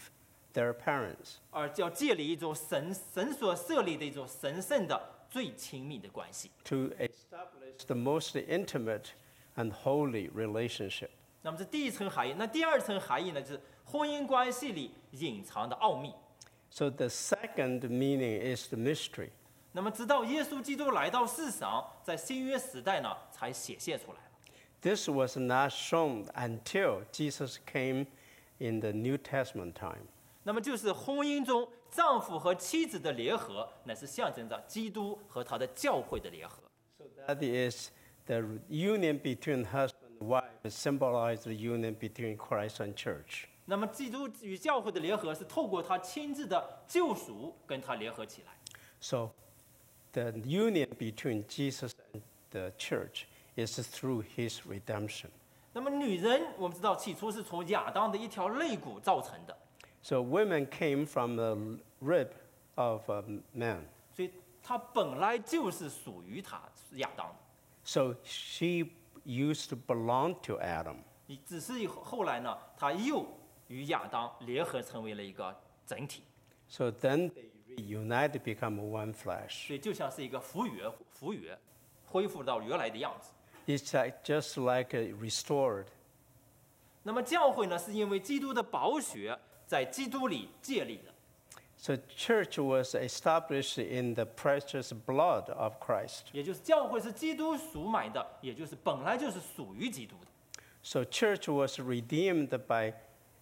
Speaker 1: their parents.
Speaker 2: 而要建立一种神所设立的一种神圣的最亲密的关系。
Speaker 1: To establish the most intimate and holy relationship.
Speaker 2: 那么这第一层含义，那第二层含义呢，就是婚姻关系里隐藏的奥秘。
Speaker 1: So the second meaning is the mystery.
Speaker 2: 那么直到耶稣基督来到世上，在新约时代呢，才显现出来了。
Speaker 1: This was not shown until Jesus came in the New Testament time.
Speaker 2: 那么就是婚姻中丈夫和妻子的联合，乃是象征着基督和他的教会的联合。
Speaker 1: So that is the union between husband and wife symbolizes the union between Christ and church.
Speaker 2: 那么基督与教会的联合是透过他亲自的救赎跟他联合起来。
Speaker 1: So the union between Jesus and the church is through his redemption.
Speaker 2: 那么女人，我们知道起初是从亚当的一条肋骨造成的，
Speaker 1: So women came from the rib of man.
Speaker 2: 所以她本来就是属于亚当的。
Speaker 1: So she used to belong to Adam.
Speaker 2: 只是后来呢，她又与亚当联合成为了一个整体，
Speaker 1: So then they reunited, become one flesh.
Speaker 2: 所以就像是一个复原，恢复到原来的样子。
Speaker 1: It's just like restored.
Speaker 2: 那么教会呢，是因为基督的宝血在基督里建立的，
Speaker 1: So church was established in the precious blood of Christ.
Speaker 2: 也就是教会是基督赎买的，也就是本来就是属于基督的。
Speaker 1: So church was redeemed by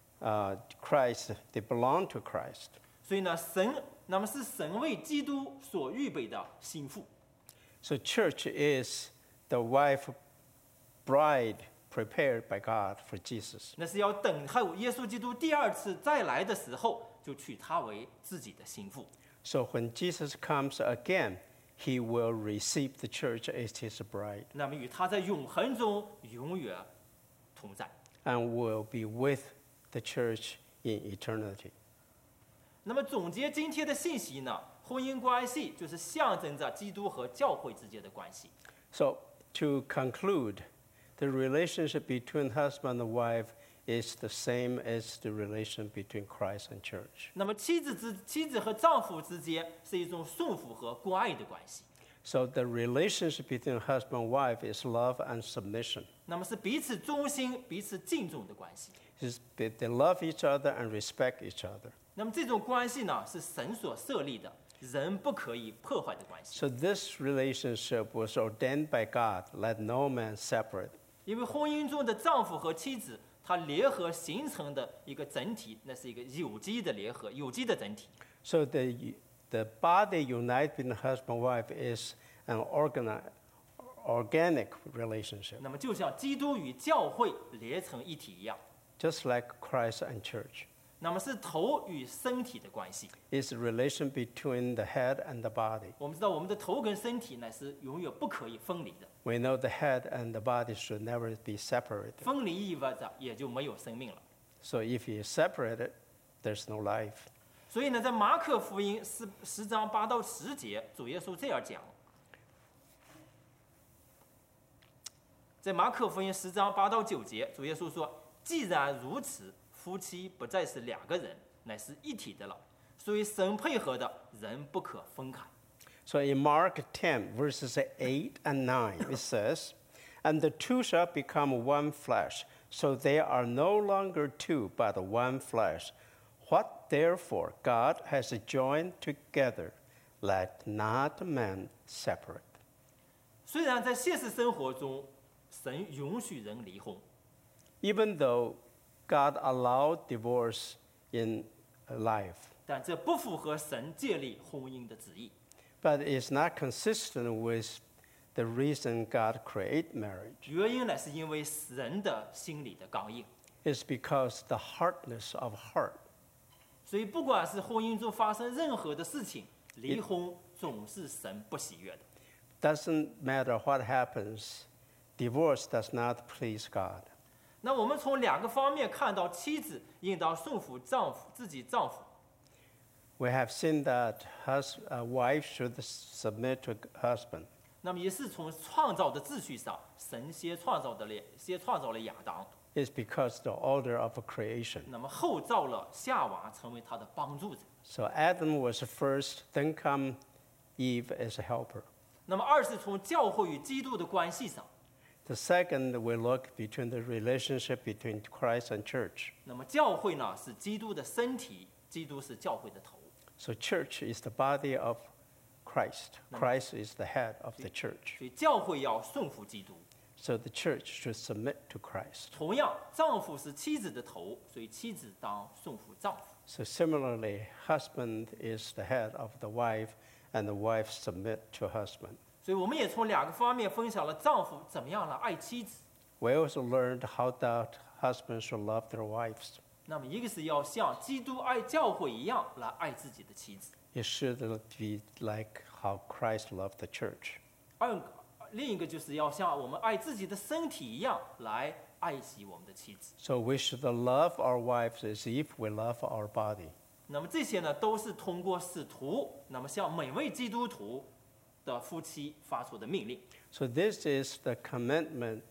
Speaker 1: Christ. They belong to Christ.
Speaker 2: 所以呢，那么是神为基督所预备的心腹。
Speaker 1: So church is the wife bride prepared by God for Jesus.
Speaker 2: 那是要等候耶稣基督第二次再来的时候，就娶她为自己的心腹。
Speaker 1: So when Jesus comes again, he will receive the church as his bride
Speaker 2: 那么与他在永恒中永远同在。
Speaker 1: and will be with the church in eternity.
Speaker 2: 那么总结今天的信息呢，婚姻关系就是象征着基督和教会之间的关系。
Speaker 1: So to conclude, the relationship between husband and wife is the same as the relation between Christ and church.
Speaker 2: 那么妻子和丈夫之间是一种顺服和关爱的关系。
Speaker 1: So the relationship between husband and wife is love and submission.
Speaker 2: 那么是彼此忠心、彼此敬重的关系。
Speaker 1: They love each other and respect each other.
Speaker 2: 那么这种关系呢，是神所设立的，人不可以破坏的关系。
Speaker 1: So this relationship was ordained by God, let no man separate.
Speaker 2: 因为婚姻中的丈夫和妻子，他联合形成的一个整体，那是一个有机的联合，有机的整体。
Speaker 1: So the body united between husband and wife is an organic relationship,
Speaker 2: 那么就像基督与教会连成一体一样，
Speaker 1: just like Christ and church.
Speaker 2: 那么是头与身体的关系。
Speaker 1: It's a relation between the head and the body.
Speaker 2: 我们知道，我们的头跟身体乃是永远不可以分离的，
Speaker 1: We know the head and the body should never be separated.
Speaker 2: 分离意味着也就没有生命了。
Speaker 1: So if you separate it, there's no life.
Speaker 2: 所以呢，在马可福音10章8到10节，主耶稣这样讲。在马可福音10章8到9节，主耶稣说：“既然如此，夫妻不再是两个人，乃是一体的了。所以神配合的，人不可分开。”
Speaker 1: So in Mark 10, verses 8 and 9, it says, And the two shall become one flesh, so they are no longer two, but one flesh. What therefore God has joined together, let not man separate.
Speaker 2: 虽然在现实生活中，神允许人离婚，
Speaker 1: Even though God allowed divorce in life,
Speaker 2: 但这不符合神建立婚姻的旨意。
Speaker 1: but it's not consistent with the reason God created marriage.
Speaker 2: 原因呢，是因为人的心理的刚硬。
Speaker 1: It's because the hardness of heart.
Speaker 2: 所以，不管是婚姻中发生任何的事情，离婚总是神不喜悦的。
Speaker 1: Doesn't matter what happens, divorce does not please God.
Speaker 2: 那我们从两个方面看到，妻子应当顺服自己丈夫。
Speaker 1: We have seen that a wife should submit to husband.
Speaker 2: 那么也是从创造的秩序上，神先创造了亚当。
Speaker 1: is because the order of creation.
Speaker 2: 那么后造了夏娃成为他的帮助者。
Speaker 1: So Adam was first, then come Eve as a helper.
Speaker 2: 那么二是从教会与基督的关系上，
Speaker 1: The second, we look between the relationship between Christ and church.
Speaker 2: 那么教会呢是基督的身体，基督是教会的头。
Speaker 1: So church is the body of Christ. Christ is the head of the church.
Speaker 2: 所以教会要顺服基督。
Speaker 1: So the church should submit to Christ.
Speaker 2: 同样，丈夫是妻子的头，所以妻子当顺服丈夫。
Speaker 1: So similarly, husband is the head of the wife, and the wife submit to husband.
Speaker 2: 所以我们也从两个方面分享了丈夫怎么样来爱妻子。
Speaker 1: We also learned how that husbands should love their wives.
Speaker 2: 那么一个是要像基督爱教会一样来爱自己的妻子，
Speaker 1: It should be like how Christ loved the church.
Speaker 2: 另一个就是要像我们爱自己的身体一样来爱惜我们的妻子。
Speaker 1: So we should love our wives as if we love our body.
Speaker 2: 那么这些呢，都是通过使徒，那么向每位基督徒的夫妻发出的命令。
Speaker 1: So this is the commandment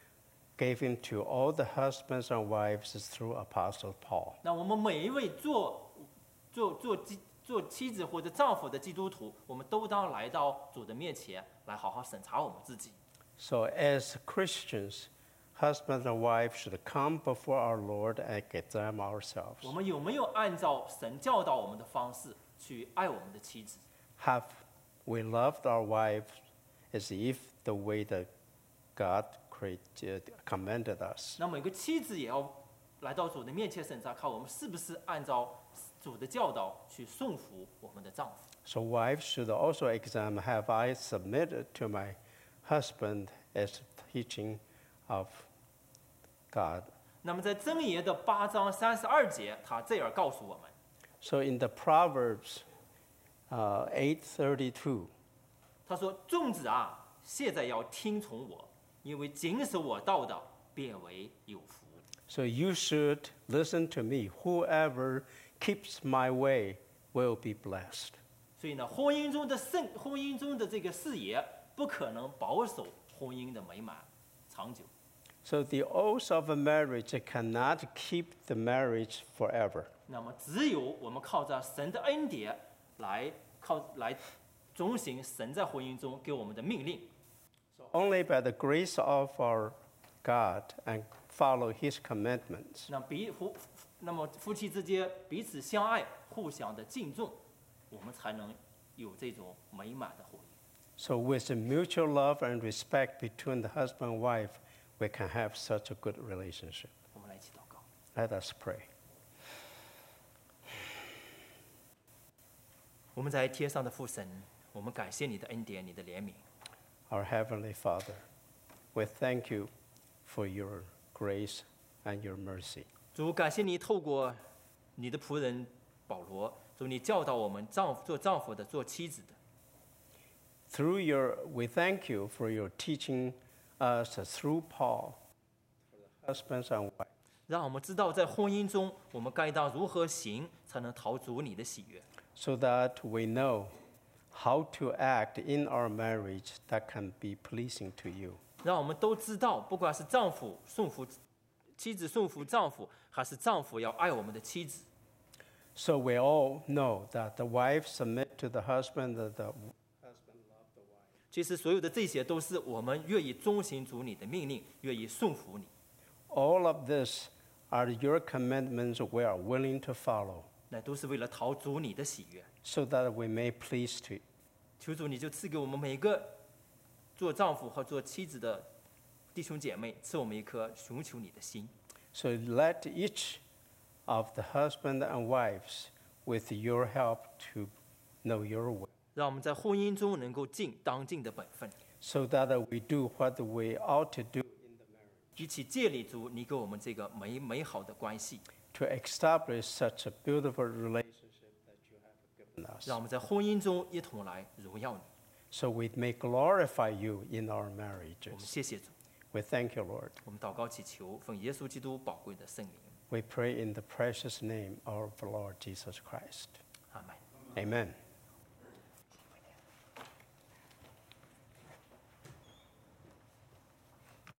Speaker 1: given to all the husbands and wives through Apostle Paul.
Speaker 2: 那我们每一位做妻子或者丈夫的基督徒，我们都当来到主的面前，来好好审查我们自己。
Speaker 1: So as Christians, husbands and wives should come before our Lord and examine ourselves.
Speaker 2: 我们有没有按照神教导我们的方式去爱我们的妻子？
Speaker 1: Have we loved our wives as if the way that God commanded us?
Speaker 2: 那每个妻子也要来到主的面前审查，看我们是不是按照主的教导去顺服我们的丈夫。
Speaker 1: So wives should also examine, have I submitted to my husband as teaching of God?
Speaker 2: 那么在箴言的8章32节，他这样告诉我们。
Speaker 1: So in the Proverbs 8:32,
Speaker 2: 他说：“众子啊，现在要听从我，因为谨守我道的，变为有福。”
Speaker 1: so you should listen to me. Whoever keeps my way will be blessed.
Speaker 2: 所以呢，婚姻中的这个事业不可能保守婚姻的美满长久。
Speaker 1: So the oath of a marriage cannot keep the marriage forever.
Speaker 2: 那么，只有我们靠着神的恩典来遵行神在婚姻中给我们的命令。
Speaker 1: Only by the grace of our God and follow His commandments.
Speaker 2: 那么夫妻之间彼此相爱，互相的敬重，我们才能有这种美满的婚姻。
Speaker 1: So with a mutual love and respect between the husband and wife, we can have such a good relationship.
Speaker 2: 我们来一起祷告。
Speaker 1: Let us pray.
Speaker 2: 我们在天上的父神，我们感谢你的恩典，你的怜悯。
Speaker 1: Our Heavenly Father, we thank you for your grace and your mercy.
Speaker 2: 主，感谢你透过你的仆人保罗，主你教导我们做丈夫的，做妻子的。
Speaker 1: We thank you for your teaching us through Paul, for the husbands and wives.
Speaker 2: 让我们知道在婚姻中，我们该当如何行，才能讨主你的喜悦。
Speaker 1: So that we know how to act in our marriage that can be pleasing to you.
Speaker 2: 让我们都知道，不管是妻子顺服丈夫，还是丈夫要爱我们的妻子。
Speaker 1: So we all know that the wife submit to the husband, that the husband love the wife.
Speaker 2: 其实所有的这些都是我们愿意遵行主你的命令，愿意顺服你。
Speaker 1: All of this are your commandments we are willing to follow,
Speaker 2: 那都是为了讨主你的喜悦。
Speaker 1: so that we may please to you.
Speaker 2: 求主你就赐给我们每个做丈夫和做妻子的弟兄姐妹，赐我们一颗寻求你的心。
Speaker 1: So let each of the husband and wives, with your help, to know your will,
Speaker 2: 让我们在婚姻中能够尽当尽的本分，
Speaker 1: so that we do what we ought to do in the marriage,
Speaker 2: 一起建立主你给我们这个美好的关系，
Speaker 1: to establish such a beautiful relationship that you have given us,
Speaker 2: 让我们在婚姻中一同来荣耀你。
Speaker 1: so we may glorify you in our
Speaker 2: 我们
Speaker 1: marriages.
Speaker 2: 谢谢主，
Speaker 1: We thank you, Lord.
Speaker 2: 我们祷告祈求，奉耶稣基督宝贵的圣灵，
Speaker 1: We pray in the precious name of the Lord Jesus Christ.
Speaker 2: 阿门。
Speaker 1: Amen.